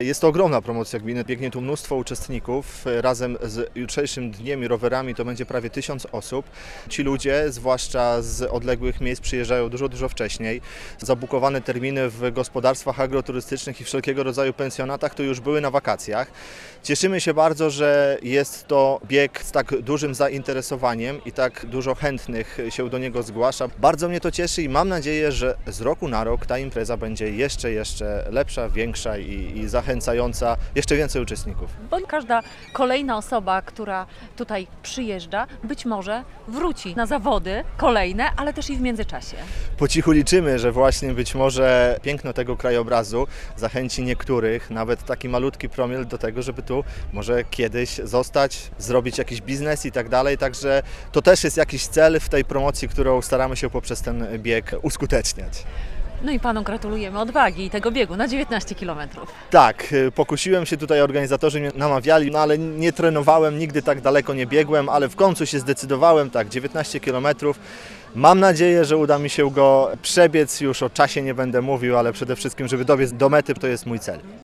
Jest to ogromna promocja gminy, biegnie tu mnóstwo uczestników. Razem z jutrzejszym dniem i rowerami to będzie prawie 1000 osób. Ci ludzie, zwłaszcza z odległych miejsc, przyjeżdżają dużo wcześniej. Zabukowane terminy w gospodarstwach agroturystycznych i wszelkiego rodzaju pensjonatach to już były na wakacjach. Cieszymy się bardzo, że jest to bieg z tak dużym zainteresowaniem i tak dużo chętnych się do niego zgłasza. Bardzo mnie to cieszy i mam nadzieję, że z roku na rok ta impreza będzie jeszcze lepsza, większa i zachęcająca jeszcze więcej uczestników. Bo każda kolejna osoba, która tutaj przyjeżdża, być może wróci na zawody kolejne, ale też i w międzyczasie. Po cichu liczymy, że właśnie być może piękno tego krajobrazu zachęci niektórych, nawet taki malutki promil do tego, żeby tu może kiedyś zostać, zrobić jakiś biznes i tak dalej. Także to też jest jakiś cel w tej promocji, którą staramy się poprzez ten bieg uskuteczniać. No i Panu gratulujemy odwagi i tego biegu na 19 km. Tak, pokusiłem się tutaj, organizatorzy mnie namawiali, no ale nie trenowałem, nigdy tak daleko nie biegłem, ale w końcu się zdecydowałem, tak, 19 km. Mam nadzieję, że uda mi się go przebiec, już o czasie nie będę mówił, ale przede wszystkim, żeby dobiec do mety, to jest mój cel.